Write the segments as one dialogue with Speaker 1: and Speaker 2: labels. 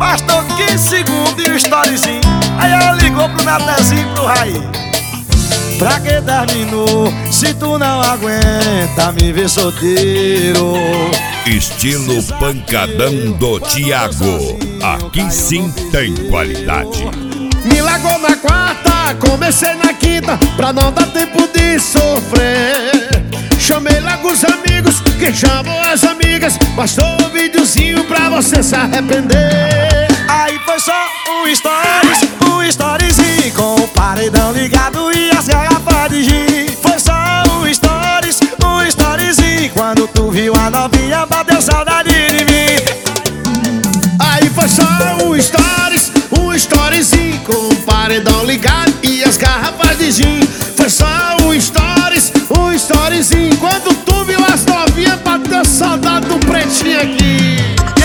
Speaker 1: Bastou 15 segundos e o storyzinho. Aí ela ligou pro Natanzinho e pro Raí. Pra que terminou, se tu não aguenta me ver solteiro?
Speaker 2: Estilo pancadão do Thiago. Aqui sim tem qualidade.
Speaker 3: Me largou na quarta, comecei na quinta, pra não dar tempo de sofrer. Chamei logo os amigos, que chamam as amigas. Bastou um videozinho pra você se arrepender.
Speaker 1: Aí foi só um storyzinho com o paredão ligado e as garrafas de gin. Foi só um storyzinho. Quando tu viu a novinha, bateu saudade de mim.
Speaker 3: Aí foi só um storyzinho com o paredão ligado e as garrafas de gin. Foi só um storyzinho. Quando tu viu as novinhas, bateu saudade do pretinho aqui.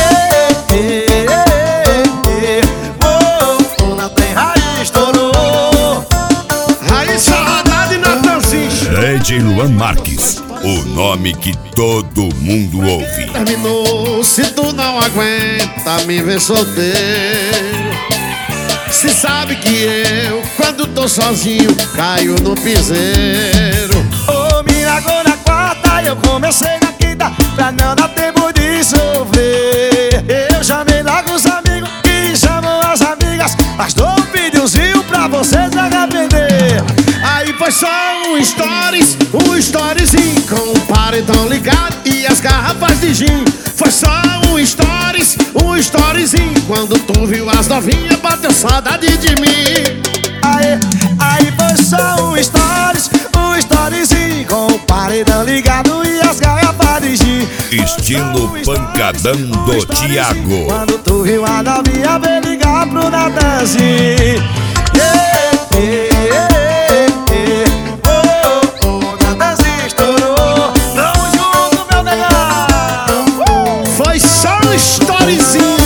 Speaker 1: Não tem Raí, estourou.
Speaker 3: Raí, saudade e Natanzinho.
Speaker 2: Ed Luan Marques, o nome que todo mundo ouve.
Speaker 3: Terminou, se tu não aguenta me ver solteiro. Se sabe que eu, quando tô sozinho, caio no piseiro.
Speaker 1: Me largou na quarta, eu comecei na quinta, pra não dar tempo de sofrer. Eu chamei logo os amigos que chamam as amigas. Bastou um videozinho pra você se arrepender.
Speaker 3: Aí foi só um storyzinho com o paredão ligado e as garrafas de gin. Foi só um storyzinho. Quando tu viu as novinhas, bateu saudade de mim.
Speaker 1: Aí foi só um storyzinho com o paredão ligado e as garrafas de gin.
Speaker 2: Estilo pancadão do Thiago.
Speaker 1: Quando tu viu a novinha, vem ligar pro Natanzinho. Natanzinho estourou. Tamo junto, meu negão.
Speaker 3: Foi só um storyzinho.